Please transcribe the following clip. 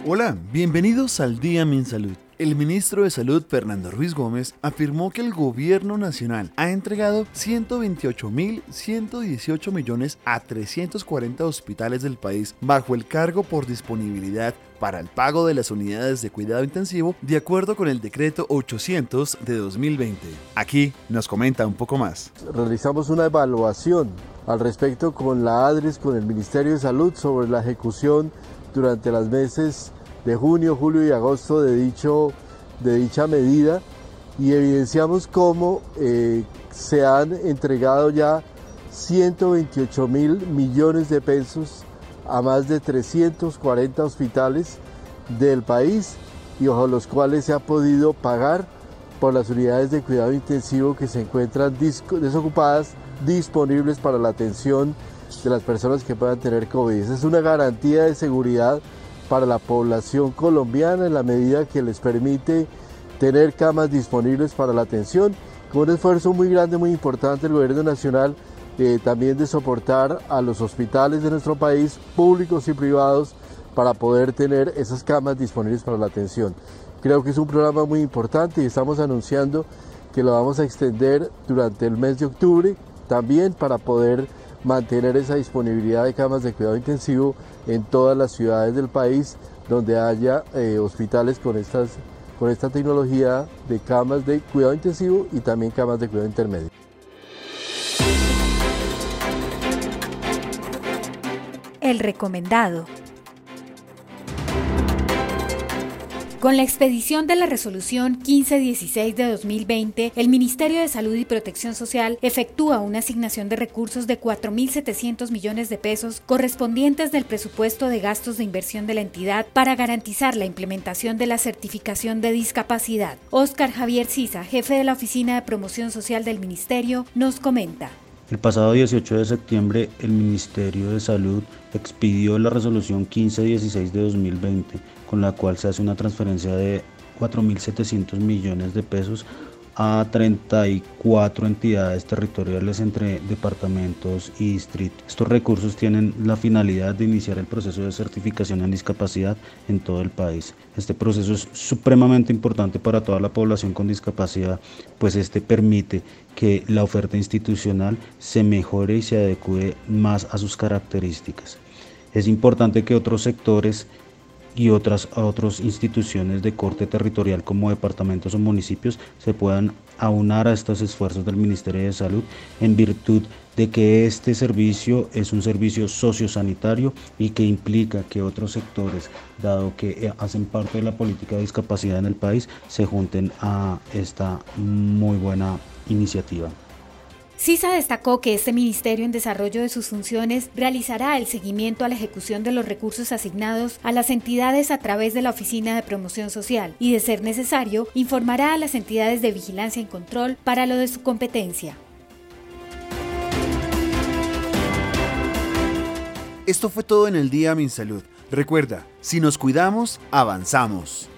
Hola, bienvenidos al Día MinSalud. El ministro de Salud, Fernando Ruiz Gómez, afirmó que el gobierno nacional ha entregado 128.118 millones a 340 hospitales del país bajo el cargo por disponibilidad para el pago de las unidades de cuidado intensivo de acuerdo con el decreto 800 de 2020. Aquí nos comenta un poco más. Realizamos una evaluación al respecto con la ADRES, con el Ministerio de Salud, sobre la ejecución durante los meses de junio, julio y agosto de dicha medida, y evidenciamos cómo se han entregado ya 128.000 millones de pesos a más de 340 hospitales del país, y bajo los cuales se ha podido pagar por las unidades de cuidado intensivo que se encuentran desocupadas, disponibles para la atención de las personas que puedan tener COVID. Esa es una garantía de seguridad para la población colombiana en la medida que les permite tener camas disponibles para la atención, con un esfuerzo muy grande, muy importante del gobierno nacional, también de soportar a los hospitales de nuestro país, públicos y privados, para poder tener esas camas disponibles para la atención. Creo que es un programa muy importante y estamos anunciando que lo vamos a extender durante el mes de octubre, también para poder mantener esa disponibilidad de camas de cuidado intensivo en todas las ciudades del país donde haya hospitales con esta tecnología de camas de cuidado intensivo y también camas de cuidado intermedio. El recomendado. Con la expedición de la resolución 1516 de 2020, el Ministerio de Salud y Protección Social efectúa una asignación de recursos de 4.700 millones de pesos correspondientes del presupuesto de gastos de inversión de la entidad para garantizar la implementación de la certificación de discapacidad. Óscar Javier Sisa, jefe de la Oficina de Promoción Social del Ministerio, nos comenta. El pasado 18 de septiembre, el Ministerio de Salud expidió la resolución 1516 de 2020, con la cual se hace una transferencia de 4.700 millones de pesos a 34 entidades territoriales entre departamentos y distritos. Estos recursos tienen la finalidad de iniciar el proceso de certificación en discapacidad en todo el país. Este proceso es supremamente importante para toda la población con discapacidad, pues este permite que la oferta institucional se mejore y se adecue más a sus características. Es importante que otros sectores y otras instituciones de corte territorial como departamentos o municipios se puedan aunar a estos esfuerzos del Ministerio de Salud en virtud de que este servicio es un servicio sociosanitario y que implica que otros sectores, dado que hacen parte de la política de discapacidad en el país, se junten a esta muy buena iniciativa. Sisa destacó que este ministerio, en desarrollo de sus funciones, realizará el seguimiento a la ejecución de los recursos asignados a las entidades a través de la Oficina de Promoción Social y, de ser necesario, informará a las entidades de vigilancia y control para lo de su competencia. Esto fue todo en el Día MinSalud. Recuerda, si nos cuidamos, avanzamos.